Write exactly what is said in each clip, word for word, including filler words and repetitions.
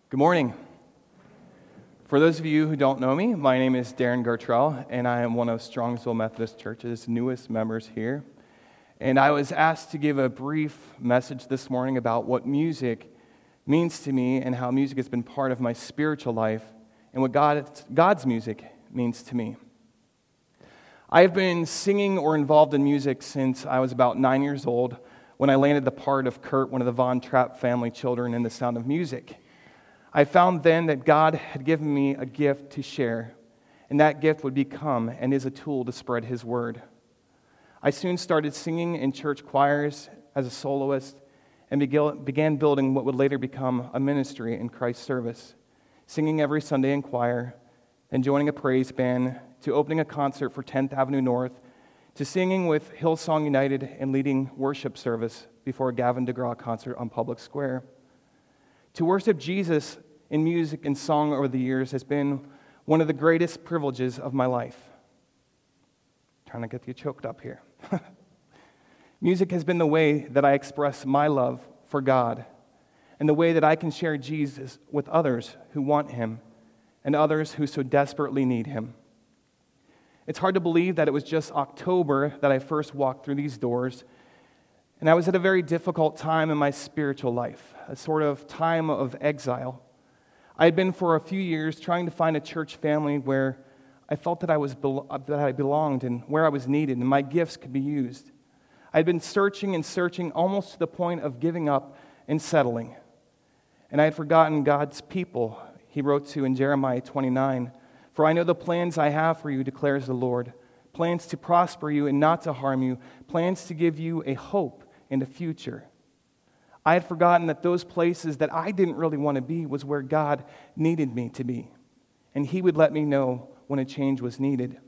Good morning. For those of you who don't know me, my name is Darren Gartrell, and I am one of Strongsville Methodist Church's newest members here. And I was asked to give a brief message this morning about what music means to me and how music has been part of my spiritual life and what God, God's music means to me. I have been singing or involved in music since I was about nine years old when I landed the part of Kurt, one of the Von Trapp family children, in The Sound of Music. I found then that God had given me a gift to share, and that gift would become and is a tool to spread His word. I soon started singing in church choirs as a soloist and began building what would later become a ministry in Christ's service, singing every Sunday in choir, then joining a praise band, to opening a concert for tenth Avenue North, to singing with Hillsong United and leading worship service before a Gavin DeGraw concert on Public Square. To worship Jesus in music and song over the years has been one of the greatest privileges of my life. I'm trying to get you choked up here. Music has been the way that I express my love for God and the way that I can share Jesus with others who want Him and others who so desperately need Him. It's hard to believe that it was just October that I first walked through these doors, and I was at a very difficult time in my spiritual life, a sort of time of exile. I had been for a few years trying to find a church family where I felt that I was that I belonged and where I was needed and my gifts could be used. I had been searching and searching almost to the point of giving up and settling. And I had forgotten God's people. He wrote to in Jeremiah twenty-nine, "For I know the plans I have for you, declares the Lord, plans to prosper you and not to harm you, plans to give you a hope and a future." I had forgotten that those places that I didn't really want to be was where God needed me to be, and He would let me know when a change was needed.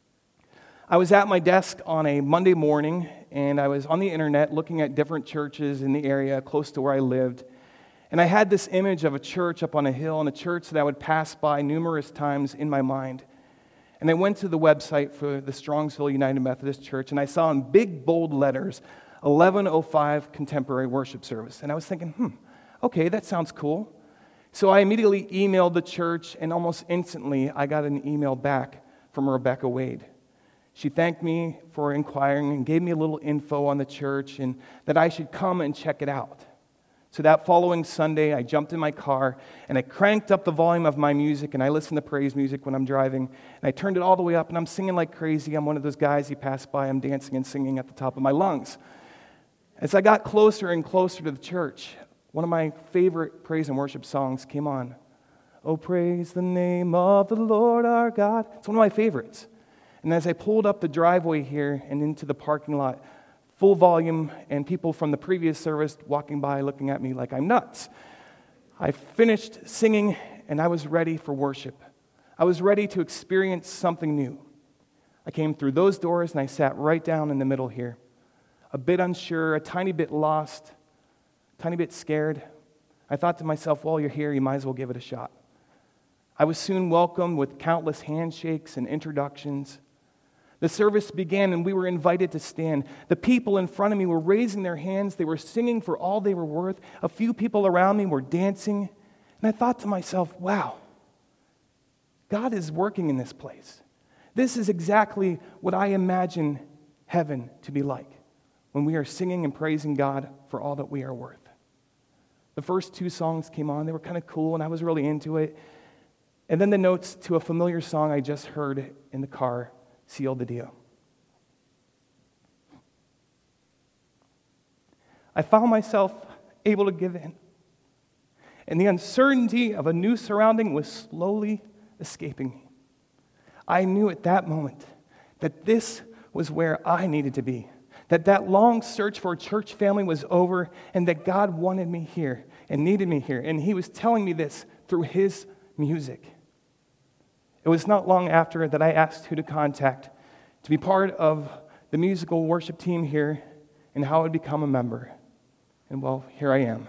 I was at my desk on a Monday morning, and I was on the internet looking at different churches in the area close to where I lived, and I had this image of a church up on a hill and a church that I would pass by numerous times in my mind. And I went to the website for the Strongsville United Methodist Church, and I saw in big, bold letters, eleven oh five Contemporary Worship Service. And I was thinking, hmm, okay, that sounds cool. So I immediately emailed the church, and almost instantly I got an email back from Rebecca Wade. She thanked me for inquiring and gave me a little info on the church and that I should come and check it out. So that following Sunday, I jumped in my car and I cranked up the volume of my music, and I listen to praise music when I'm driving, and I turned it all the way up, and I'm singing like crazy. I'm one of those guys you pass by, I'm dancing and singing at the top of my lungs. As I got closer and closer to the church, one of my favorite praise and worship songs came on. "Oh, praise the name of the Lord our God." It's one of my favorites. And as I pulled up the driveway here and into the parking lot, full volume, and people from the previous service walking by looking at me like I'm nuts, I finished singing, and I was ready for worship. I was ready to experience something new. I came through those doors, and I sat right down in the middle here, a bit unsure, a tiny bit lost, a tiny bit scared. I thought to myself, well, you're here, you might as well give it a shot. I was soon welcomed with countless handshakes and introductions. The service began, and we were invited to stand. The people in front of me were raising their hands. They were singing for all they were worth. A few people around me were dancing. And I thought to myself, wow, God is working in this place. This is exactly what I imagine heaven to be like, when we are singing and praising God for all that we are worth. The first two songs came on. They were kind of cool, and I was really into it. And then the notes to a familiar song I just heard in the car sealed the deal. I found myself able to give in, and the uncertainty of a new surrounding was slowly escaping me. I knew at that moment that this was where I needed to be, that that long search for a church family was over, and that God wanted me here and needed me here, and He was telling me this through His music. It was not long after that I asked who to contact to be part of the musical worship team here and how I would become a member. And well, here I am.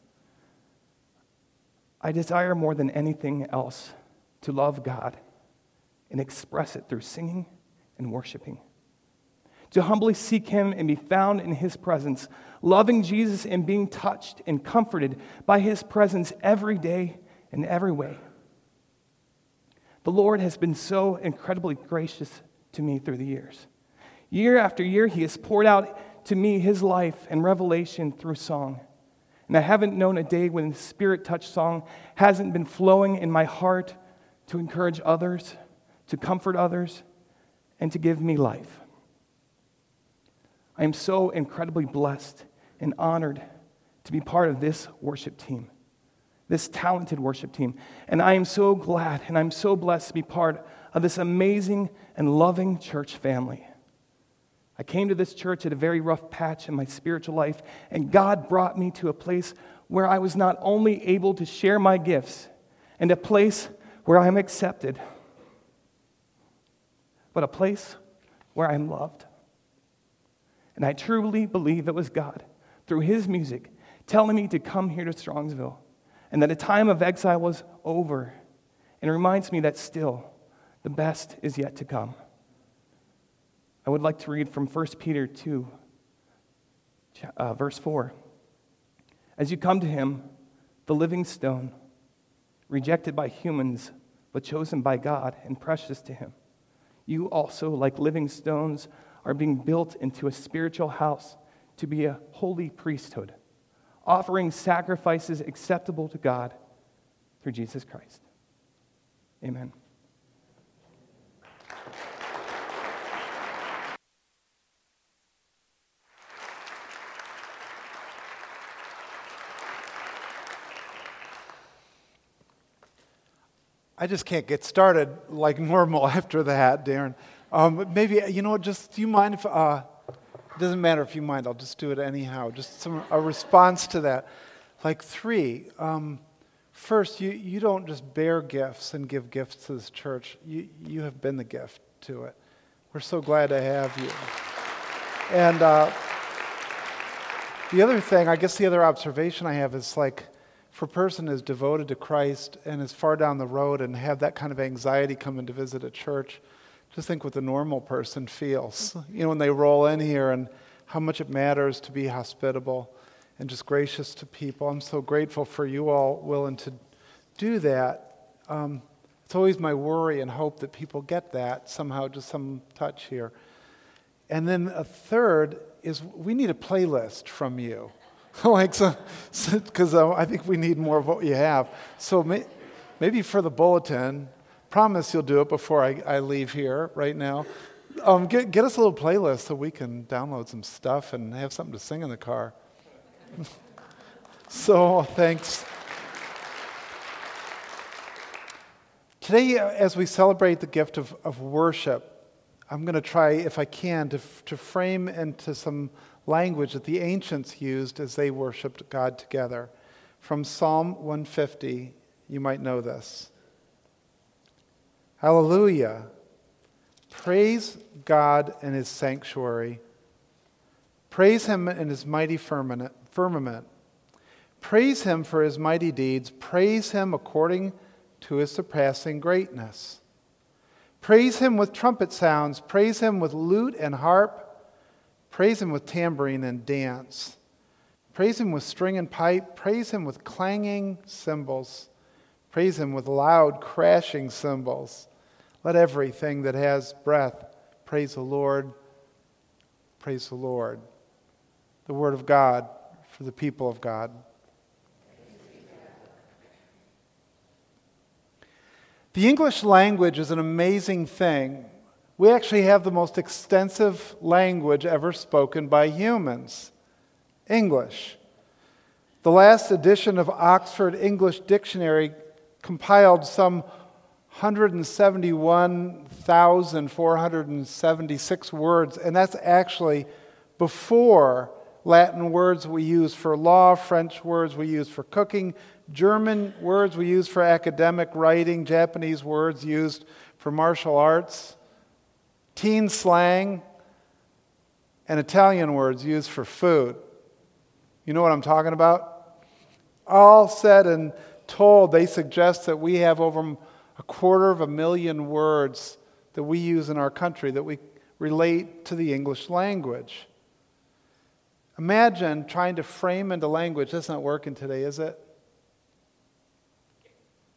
I desire more than anything else to love God and express it through singing and worshiping. To humbly seek Him and be found in His presence, loving Jesus and being touched and comforted by His presence every day in every way. The Lord has been so incredibly gracious to me through the years. Year after year, He has poured out to me His life and revelation through song. And I haven't known a day when the Spirit-touched song hasn't been flowing in my heart to encourage others, to comfort others, and to give me life. I am so incredibly blessed and honored to be part of this worship team, this talented worship team. And I am so glad and I'm so blessed to be part of this amazing and loving church family. I came to this church at a very rough patch in my spiritual life, and God brought me to a place where I was not only able to share my gifts and a place where I am accepted, but a place where I am loved. And I truly believe it was God, through His music, telling me to come here to Strongsville, and that a time of exile was over, and it reminds me that still the best is yet to come. I would like to read from First Peter two, uh, verse four. As you come to Him, the living stone, rejected by humans, but chosen by God and precious to Him, you also, like living stones, are being built into a spiritual house to be a holy priesthood, offering sacrifices acceptable to God through Jesus Christ. Amen. I just can't get started like normal after that, Darren. Um, maybe, you know, just, do you mind if, uh, it doesn't matter if you mind, I'll just do it anyhow. Just some, a response to that. Like three, um, first, you, you don't just bear gifts and give gifts to this church. You, you have been the gift to it. We're so glad to have you. And uh, the other thing, I guess the other observation I have is like, for a person is devoted to Christ and is far down the road and have that kind of anxiety coming to visit a church, just think what the normal person feels. You know, when they roll in here and how much it matters to be hospitable and just gracious to people. I'm so grateful for you all willing to do that. Um, it's always my worry and hope that people get that somehow, just some touch here. And then a third is we need a playlist from you. like, so, because so, uh, I think we need more of what you have. So may, maybe for the bulletin, promise you'll do it before I, I leave here right now. Um, get, get us a little playlist so we can download some stuff and have something to sing in the car. So, thanks. Today, as we celebrate the gift of, of worship, I'm going to try, if I can, to, to frame into some language that the ancients used as they worshiped God together. From Psalm one fifty, you might know this. Hallelujah. Praise God in His sanctuary. Praise Him in His mighty firmament. Praise Him for His mighty deeds. Praise Him according to His surpassing greatness. Praise Him with trumpet sounds. Praise Him with lute and harp. Praise Him with tambourine and dance. Praise Him with string and pipe. Praise Him with clanging cymbals. Praise Him with loud crashing cymbals. Let everything that has breath praise the Lord. Praise the Lord. The word of God for the people of God. The English language is an amazing thing. We actually have the most extensive language ever spoken by humans, English. The last edition of Oxford English Dictionary compiled some one hundred seventy-one thousand four hundred seventy-six words, and that's actually before Latin words we use for law, French words we use for cooking, German words we use for academic writing, Japanese words used for martial arts, teen slang, and Italian words used for food. You know what I'm talking about? All said and told, they suggest that we have over a quarter of a million words that we use in our country that we relate to the English language. Imagine trying to frame into language. That's not working today, is it?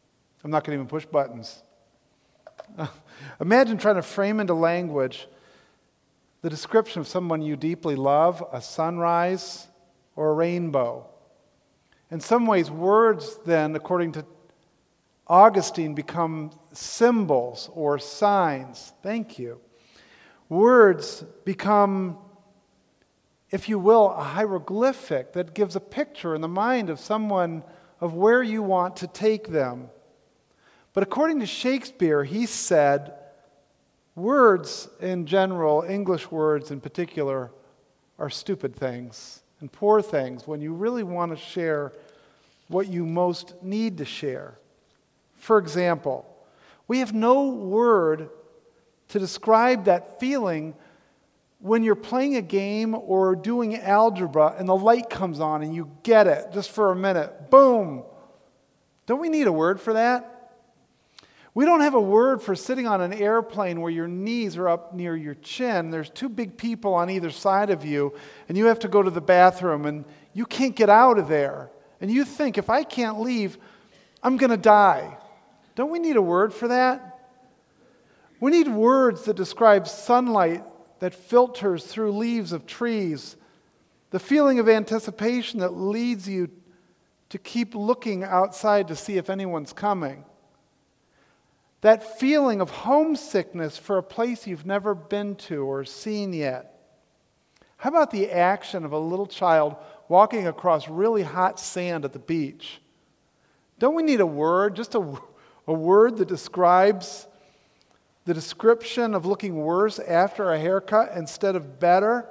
I'm not going to even push buttons. Imagine trying to frame into language the description of someone you deeply love, a sunrise or a rainbow. In some ways, words then, according to Augustine, become symbols or signs. Thank you. Words become, if you will, a hieroglyphic that gives a picture in the mind of someone of where you want to take them. But according to Shakespeare, he said, words in general, English words in particular, are stupid things and poor things when you really want to share what you most need to share. For example, we have no word to describe that feeling when you're playing a game or doing algebra and the light comes on and you get it just for a minute. Boom! Don't we need a word for that? We don't have a word for sitting on an airplane where your knees are up near your chin. There's two big people on either side of you, and you have to go to the bathroom, and you can't get out of there. And you think, if I can't leave, I'm going to die. Don't we need a word for that? We need words that describe sunlight that filters through leaves of trees, the feeling of anticipation that leads you to keep looking outside to see if anyone's coming. That feeling of homesickness for a place you've never been to or seen yet. How about the action of a little child walking across really hot sand at the beach? Don't we need a word, just a, a word that describes the description of looking worse after a haircut instead of better?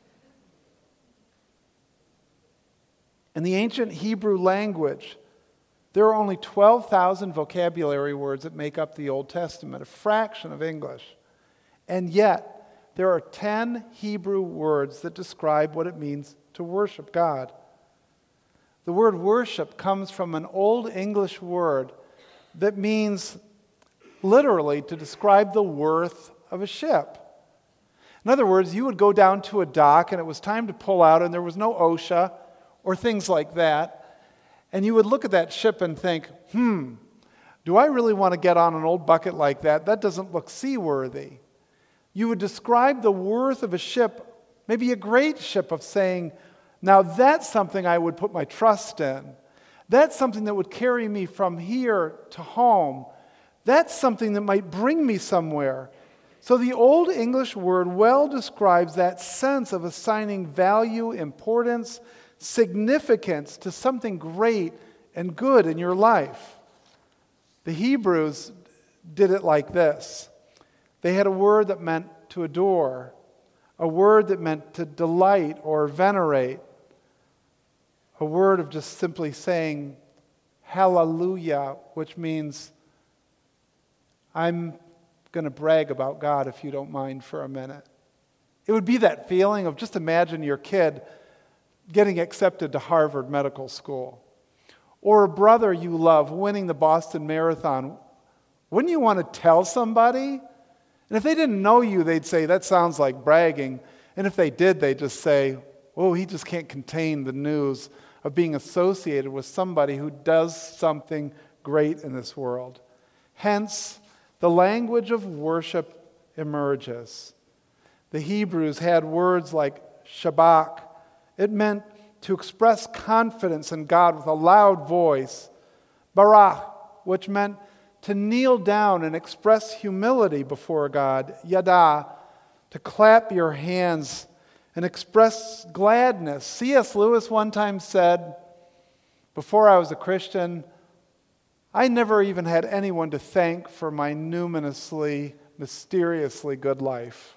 In the ancient Hebrew language, there are only twelve thousand vocabulary words that make up the Old Testament, a fraction of English. And yet, there are ten Hebrew words that describe what it means to worship God. The word worship comes from an Old English word that means literally to describe the worth of a ship. In other words, you would go down to a dock and it was time to pull out and there was no OSHA or things like that. And you would look at that ship and think, hmm, do I really want to get on an old bucket like that? That doesn't look seaworthy. You would describe the worth of a ship, maybe a great ship, of saying, now that's something I would put my trust in. That's something that would carry me from here to home. That's something that might bring me somewhere. So the Old English word well describes that sense of assigning value, importance, significance to something great and good in your life. The Hebrews did it like this. They had a word that meant to adore, a word that meant to delight or venerate, a word of just simply saying hallelujah, which means I'm going to brag about God if you don't mind for a minute. It would be that feeling of, just imagine your kid getting accepted to Harvard Medical School, or a brother you love winning the Boston Marathon. Wouldn't you want to tell somebody? And if they didn't know you, they'd say, that sounds like bragging. And if they did, they'd just say, oh, he just can't contain the news of being associated with somebody who does something great in this world. Hence, the language of worship emerges. The Hebrews had words like Shabach. It meant to express confidence in God with a loud voice. Barak, which meant to kneel down and express humility before God. Yada, to clap your hands and express gladness. C S Lewis one time said, before I was a Christian, I never even had anyone to thank for my numinously, mysteriously good life.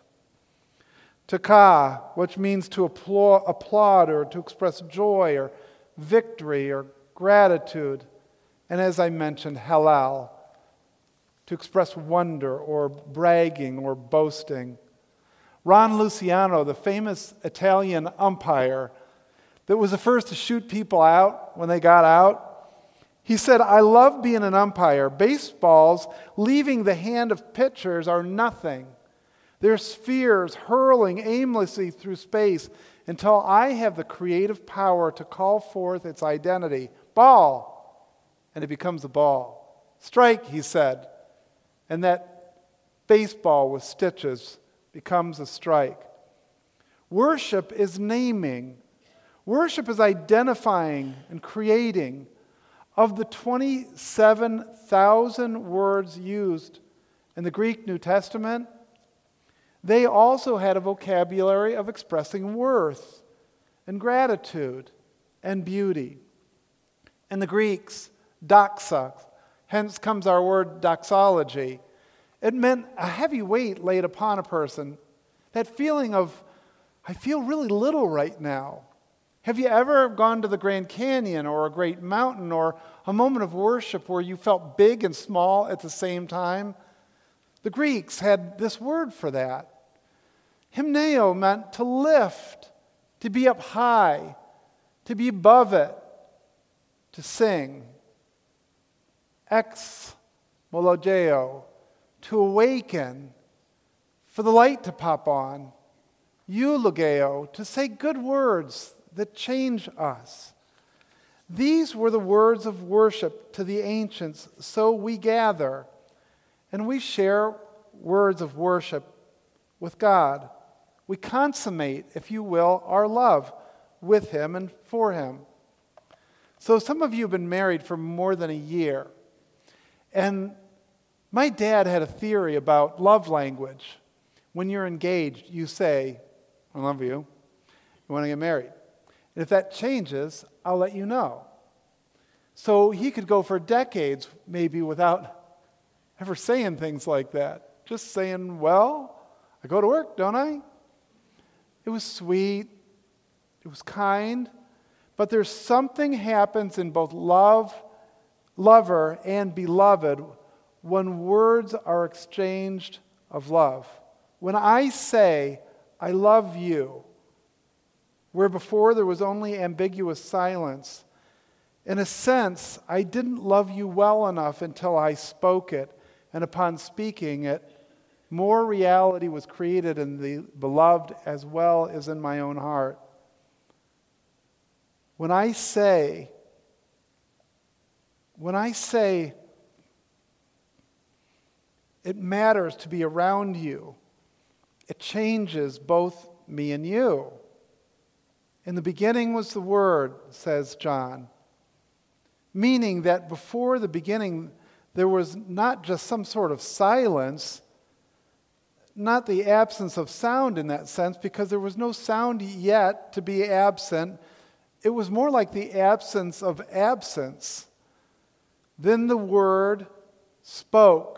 Taka, which means to applaud, applaud or to express joy or victory or gratitude. And as I mentioned, halal, to express wonder or bragging or boasting. Ron Luciano, the famous Italian umpire that was the first to shoot people out when they got out, he said, I love being an umpire. Baseballs leaving the hand of pitchers are nothing. They're spheres hurling aimlessly through space until I have the creative power to call forth its identity. Ball. And it becomes a ball. Strike, he said, and that baseball with stitches becomes a strike. Worship is naming. Worship is identifying and creating. Of the twenty-seven thousand words used in the Greek New Testament, they also had a vocabulary of expressing worth and gratitude and beauty. In the Greeks, doxa, hence comes our word doxology. It meant a heavy weight laid upon a person. That feeling of, I feel really little right now. Have you ever gone to the Grand Canyon or a great mountain or a moment of worship where you felt big and small at the same time? The Greeks had this word for that. Hymneo meant to lift, to be up high, to be above it, to sing. Ex mologeo, to awaken, for the light to pop on. Eulogeo, to say good words that change us. These were the words of worship to the ancients, so we gather and we share words of worship with God. We consummate, if you will, our love with Him and for Him. So some of you have been married for more than a year. And my dad had a theory about love language. When you're engaged, you say, I love you. You want to get married. And if that changes, I'll let you know. So he could go for decades maybe without ever saying things like that. Just saying, well, I go to work, don't I? It was sweet. It was kind. But there's something happens in both love, lover and beloved when words are exchanged of love. When I say, I love you, where before there was only ambiguous silence, in a sense, I didn't love you well enough until I spoke it, and upon speaking it, more reality was created in the beloved as well as in my own heart. When I say, when I say, it matters to be around you, it changes both me and you. In the beginning was the Word, says John, meaning that before the beginning there was not just some sort of silence, not the absence of sound in that sense, because there was no sound yet to be absent. It was more like the absence of absence. Then the Word spoke,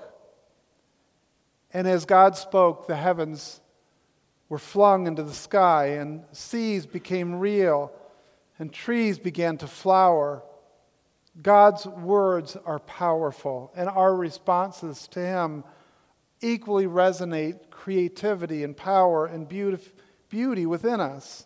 and as God spoke, the heavens were flung into the sky, and seas became real, and trees began to flower. God's words are powerful, and our responses to Him equally resonate creativity and power and beauty within us.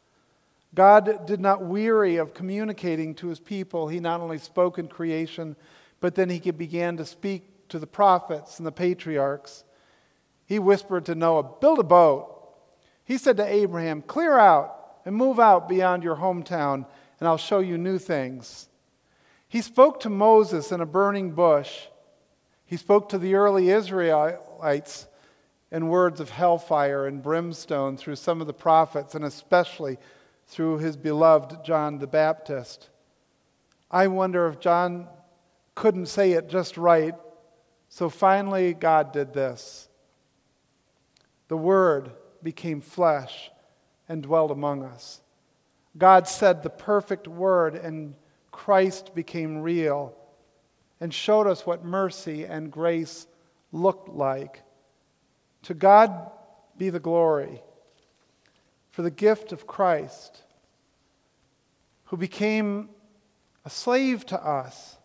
God did not weary of communicating to His people. He not only spoke in creation, but then He began to speak to the prophets and the patriarchs. He whispered to Noah, build a boat. He said to Abraham, clear out and move out beyond your hometown, and I'll show you new things. He spoke to Moses in a burning bush. He spoke to the early Israelites in words of hellfire and brimstone through some of the prophets, and especially through his beloved John the Baptist. I wonder if John couldn't say it just right, so finally God did this. The Word became flesh and dwelt among us. God said the perfect word, and Christ became real and showed us what mercy and grace looked like. To God be the glory for the gift of Christ, who became a slave to us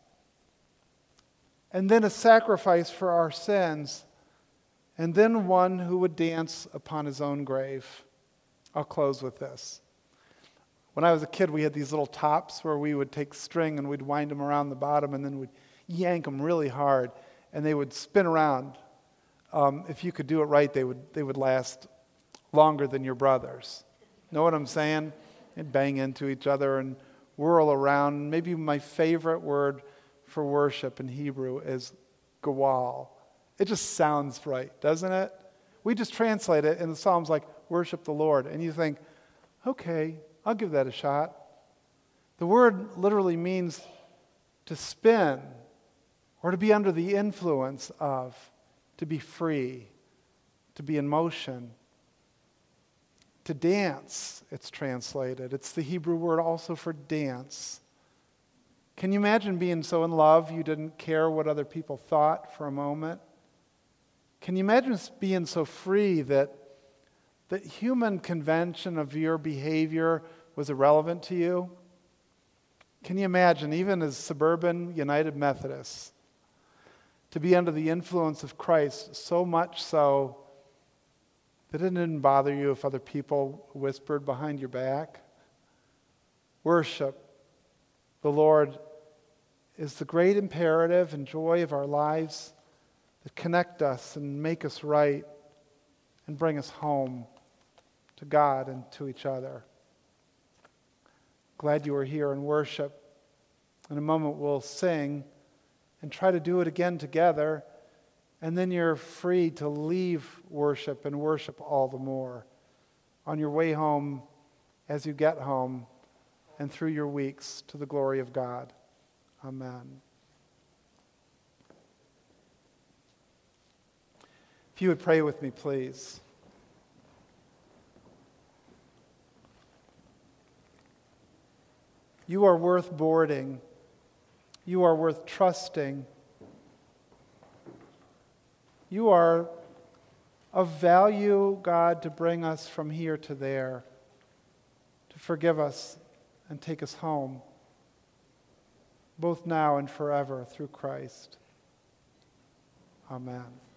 and then a sacrifice for our sins, and then one who would dance upon his own grave. I'll close with this. When I was a kid, we had these little tops where we would take string and we'd wind them around the bottom, and then we'd yank them really hard, and they would spin around. Um, if you could do it right, they would they would last longer than your brothers. Know what I'm saying? They'd bang into each other and whirl around. Maybe my favorite word for worship in Hebrew is gawal. It just sounds right, doesn't it? We just translate it in the Psalms like, worship the Lord. And you think, okay, I'll give that a shot. The word literally means to spin or to be under the influence of, to be free, to be in motion. To dance, it's translated. It's the Hebrew word also for dance. Can you imagine being so in love you didn't care what other people thought for a moment? Can you imagine being so free that the human convention of your behavior was irrelevant to you? Can you imagine, even as suburban United Methodists, to be under the influence of Christ so much so that it didn't bother you if other people whispered behind your back? Worship the Lord is the great imperative and joy of our lives that connect us and make us right and bring us home to God and to each other. Glad you are here in worship. In a moment we'll sing and try to do it again together, and then you're free to leave worship and worship all the more on your way home, as you get home, and through your weeks to the glory of God. Amen. If you would pray with me, please. You are worth boarding. You are worth trusting. You are of value, God, to bring us from here to there, to forgive us and take us home, both now and forever through Christ. Amen.